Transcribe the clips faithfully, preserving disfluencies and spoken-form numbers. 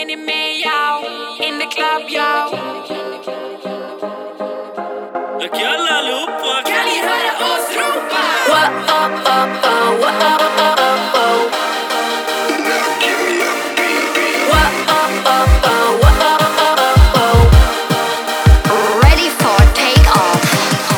ni med, yo? In the club, yo. Jag kallar allihopa. Kan ni höra oss ropa? Wow, oh, oh, oh, wow, oh, oh, oh. Wow, oh, oh, oh, wow, oh, oh, oh. Ready for take-off.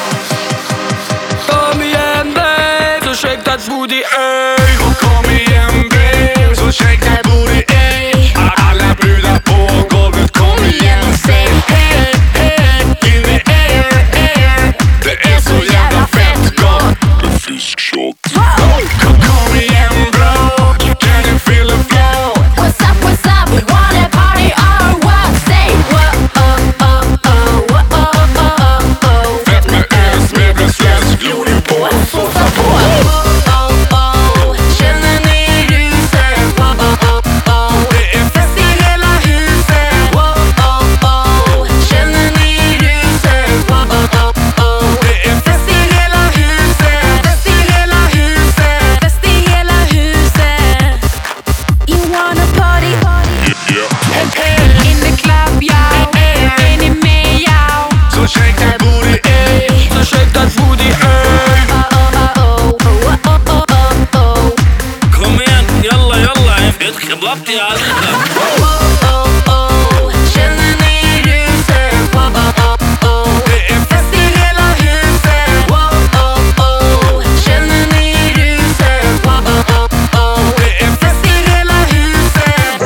Kom igen babe, så shake that booty, ey. Och kom igen babe, så shake that booty, ey. Alla brudar på golvet, kom igen och säg hey, hey, in the air, air. Det är så jävla fett gott med fiskshot. Kom, kom igen bro, can you feel the flow? What's up, what's up? We wanna party or what? Say what? Oh, oh, oh, what? Oh, oh, oh, oh. Fett med ös, med en slash, bjuder på en såsa på. Oh, oh, oh. Känner ni ruset? Oh, oh, oh, oh. Det är fest i hela huset. Oh, oh, oh. Känner ni ruset? Oh, oh, oh, oh. Det är fest i hela huset. Fest i hela huset. Fest i hela huset. You wanna party? Hey, hey. In the club, yo. Är ni med, yo? Så shake that booty, ey. Så shake that booty, ey. Oh, oh, oh, oh. Oh, oh, oh, oh. Kom igen, jalla jalla. En fet kebab till alla. Oh, oh, oh. Känner ni ruset? Oh, oh, oh, oh. Det är fest i hela huset. Oh, oh, oh. Känner ni ruset? Oh, oh, oh, oh. Det är fest i hela huset.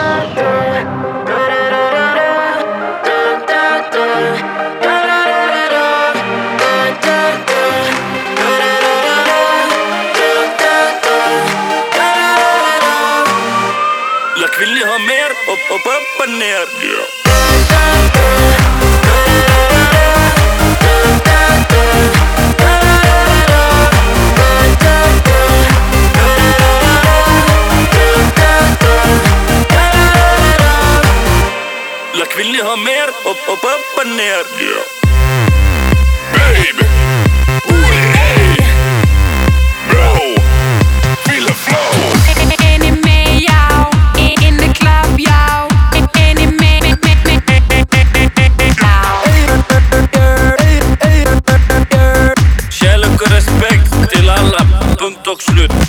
Lack, vill ni ha mer? Upp, upp, upp och ner. Lack, vill ni ha mer? Upp, upp, upp och ner. Baby, booty, ey. Bro, feel the flow. Är ni med, yo? In the club, yo. Är ni med, med, med, med, Kärlek och respekt till alla, punkt och slut.